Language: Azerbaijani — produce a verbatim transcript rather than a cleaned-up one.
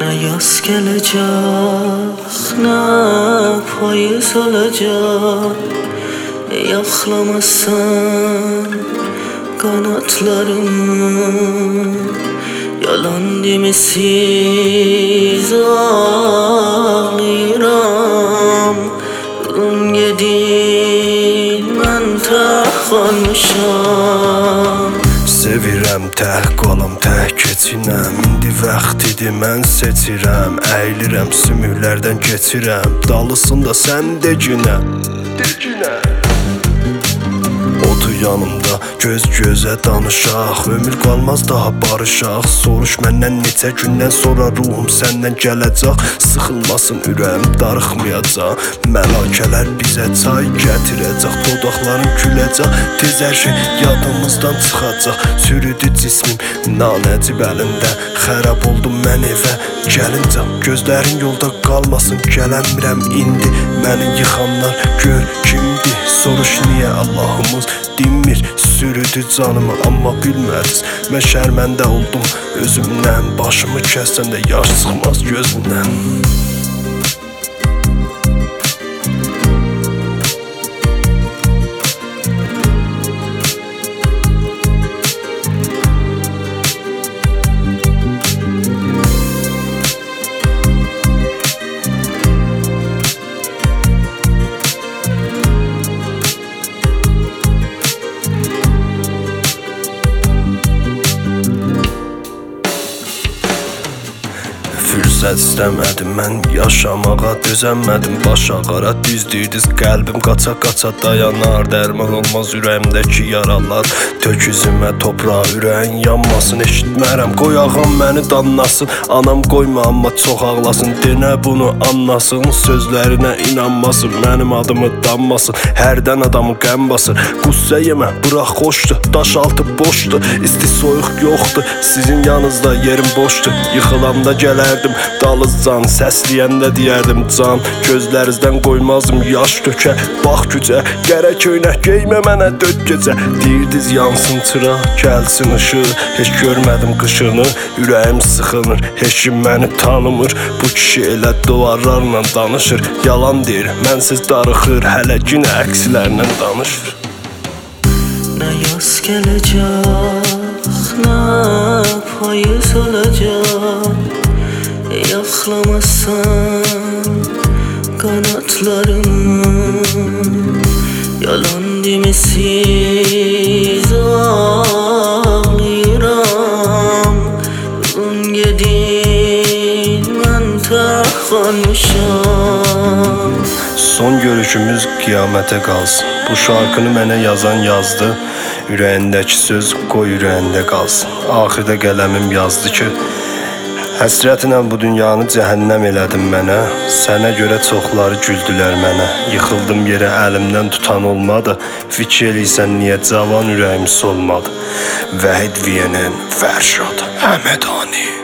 Ne yaz gelecek, ne payız olacak. Yaklamazsan kanatlarımı, yalan demesiz ağlayıram. Gün gedin mən tək qalmışam. Sevirəm, tək qalam, tək keçinəm. İndi vaxtidir, mən seçirəm. Əyilirəm, sümüklərdən keçirəm. Dalısında sən de günə, de günə. Otur yanımda, göz gözə danışaq. Ömür qalmaz daha barışaq. Soruş məndən neçə gündən sonra ruhum səndən gələcək. Sıxılmasın ürəyim, darıxmayacaq. Məlakələr bizə çay gətirəcək. Dodaqlarım küləcək, tez hər şey yadımızdan çıxacaq. Sürüdü cismim, nanəcib əlində. Xərab oldum mən evə gəlincə. Gözlərin yolda qalmasın, gələnmirəm indi. Məni yıxanlar gör kimdir. Soruş niyə Allahımız dinmir. Sürüdü canımı amma bilmədiz. Mən şərməndə oldum özümdən. Başımı kəssən də yaş çıxmaz gözümdən. Fürsət istəmədim, mən yaşamağa dözənmədim. Baş ağara düzdüydüz, qəlbim qaça-qaça dayanar. Dərman olmaz ürəyimdəki yaralar. Tök üzümə toprağa, ürəyin yanmasın. Eşitmərəm, qoy ağam məni danlasın. Anam qoyma, amma çox ağlasın. Denə bunu anlasın, sözlərinə inanmasın. Mənim adımı danmasın, hərdən adamı qəm basır. Qussə yemə, bıraq xoşdur, daş altı boşdur. İsti soyuq yoxdur, sizin yanınızda yerim boşdur. Yıxılanda gələrdim, dalızcan, səsləyəndə deyərdim can. Gözlərinizdən qoymazım yaş tökə, bax gücə. Gərək köynək geymə mənə död gecə. Deyirdiz yansın çıraq, gəlsin ışıq. Heç görmədim qışını, ürəyim sıxınır. Heç kim məni tanımır, bu kişi elə duvarlarla danışır. Yalan deyir, mənsiz darıxır, hələ günə əksilərlə danışır. Ne yaz gelecek, ne payız olacak. Yaklamazsan kanatlarımı, yalan demesiz ağlayıram. Gün gedin mən tək qalmışam. Son görüşümüz qiyamətə qalsın. Bu şarkını mənə yazan yazdı. Ürəyindəki söz qoy ürəyində qalsın. Axirdə qələmim yazdı ki, həsrətinlə bu dünyanı cəhənnəm elədim mənə. Sənə görə çoxları güldülər mənə. Yıxıldım yerə, əlimdən tutan olmadı. Fikir eləysən niyə cavan ürəyim solmadı. Vəhid Viyenen, Fərşad Həmədani.